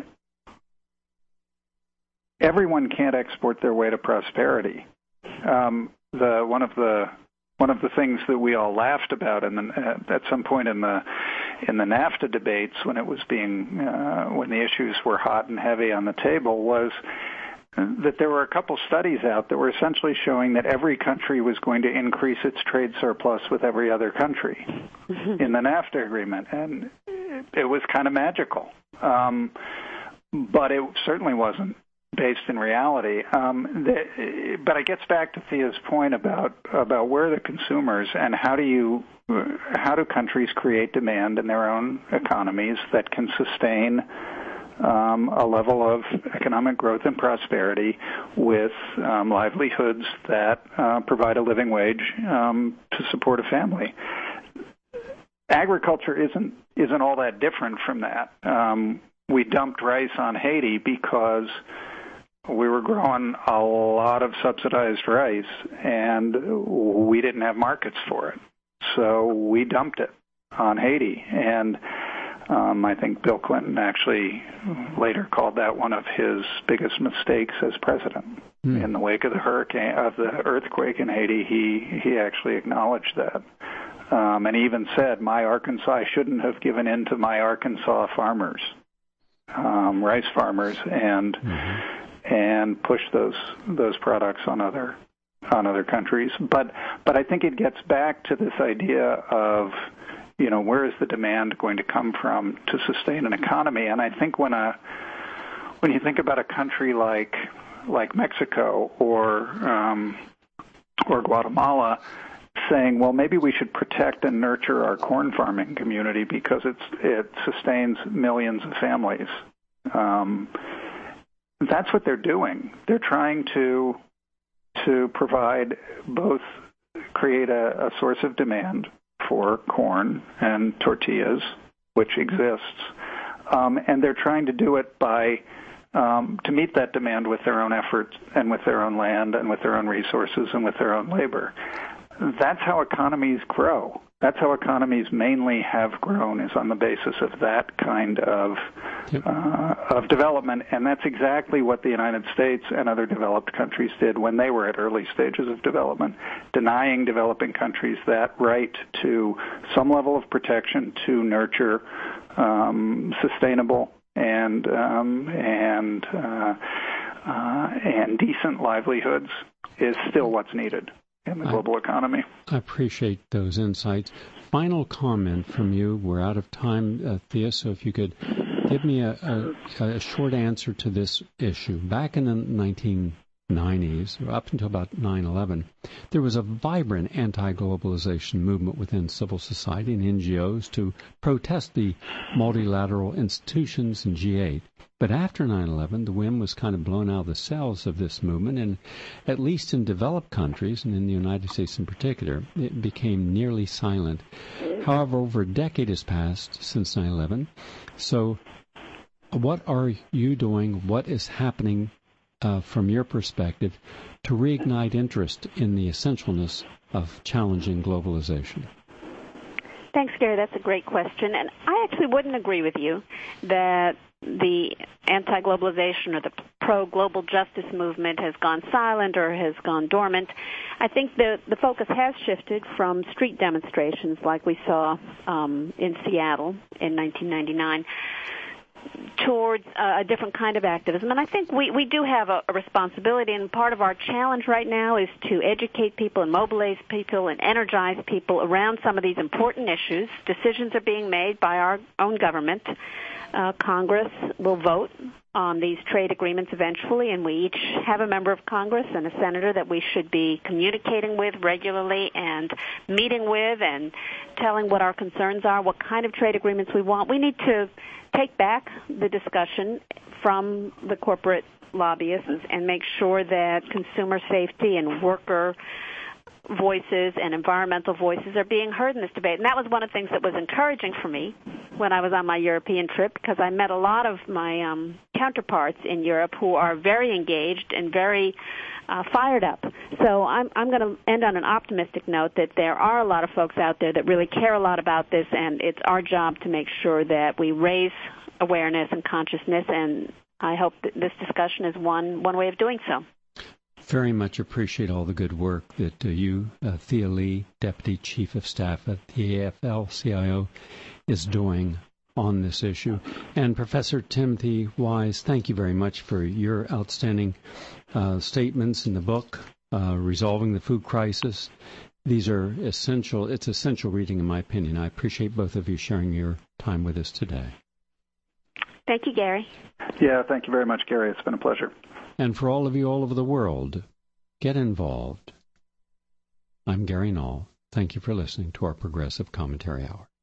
everyone can't export their way to prosperity. Um, the one of the one of the things that we all laughed about in the, at some point in the in the NAFTA debates, when it was being uh, when the issues were hot and heavy on the table, was that there were a couple studies out that were essentially showing that every country was going to increase its trade surplus with every other country in the NAFTA agreement, and it, it was kind of magical, um, but it certainly wasn't based in reality. Um, the, but it gets back to Thea's point about about where are the consumers and how do you how do countries create demand in their own economies that can sustain um, a level of economic growth and prosperity with um, livelihoods that uh, provide a living wage um, to support a family. Agriculture isn't isn't all that different from that. Um, we dumped rice on Haiti because we were growing a lot of subsidized rice, and we didn't have markets for it. So we dumped it on Haiti. And um, I think Bill Clinton actually later called that one of his biggest mistakes as president. Mm. In the wake of the hurricane, of the earthquake in Haiti, he, he actually acknowledged that. Um, and he even said, my Arkansas, I shouldn't have given in to my Arkansas farmers, um, rice farmers, and mm-hmm. and push those those products on other on other countries. But but I think it gets back to this idea of, you know, where is the demand going to come from to sustain an economy? And I think when a when you think about a country like like Mexico or um, or Guatemala, saying, well, maybe we should protect and nurture our corn farming community because it's it sustains millions of families. Um, that's what they're doing. They're trying to to provide both, create a, a source of demand for corn and tortillas, which exists, um, and they're trying to do it by um, to meet that demand with their own efforts and with their own land and with their own resources and with their own labor. That's how economies grow. That's how economies mainly have grown, is on the basis of that kind of yep. uh, of development, and that's exactly what the United States and other developed countries did when they were at early stages of development, denying developing countries that right to some level of protection to nurture um, sustainable and um, and uh, uh, and decent livelihoods is still what's needed in the global I, economy. I appreciate those insights. Final comment from you. We're out of time, uh, Thea, so if you could give me a, a, a short answer to this issue. Back in the nineteen nineties, up until about nine eleven, there was a vibrant anti-globalization movement within civil society and N G Os to protest the multilateral institutions and G eight. But after nine eleven, the wind was kind of blown out of the sails of this movement, and at least in developed countries, and in the United States in particular, it became nearly silent. However, over a decade has passed since nine eleven. So what are you doing? What is happening uh, from your perspective to reignite interest in the essentialness of challenging globalization? Thanks, Gary. That's a great question. And I actually wouldn't agree with you that the anti-globalization or the pro-global justice movement has gone silent or has gone dormant. I think the, the focus has shifted from street demonstrations like we saw um, in Seattle in nineteen ninety-nine towards uh, a different kind of activism. And I think we, we do have a, a responsibility, and part of our challenge right now is to educate people and mobilize people and energize people around some of these important issues. Decisions are being made by our own government. Uh, Congress will vote on these trade agreements eventually, and we each have a member of Congress and a senator that we should be communicating with regularly and meeting with and telling what our concerns are, what kind of trade agreements we want. We need to take back the discussion from the corporate lobbyists and make sure that consumer safety and worker voices and environmental voices are being heard in this debate. And that was one of the things that was encouraging for me when I was on my European trip, because I met a lot of my um, counterparts in Europe who are very engaged and very uh, fired up. So I'm, I'm going to end on an optimistic note that there are a lot of folks out there that really care a lot about this, and it's our job to make sure that we raise awareness and consciousness, and I hope that this discussion is one, one way of doing so. Very much appreciate all the good work that uh, you, uh, Thea Lee, Deputy Chief of Staff at the A F L C I O, is doing on this issue. And Professor Timothy Wise, thank you very much for your outstanding uh, statements in the book, uh, Resolving the Food Crisis. These are essential. It's essential reading, in my opinion. I appreciate both of you sharing your time with us today. Thank you, Gary. Yeah, thank you very much, Gary. It's been a pleasure. And for all of you all over the world, get involved. I'm Gary Null. Thank you for listening to our Progressive Commentary Hour.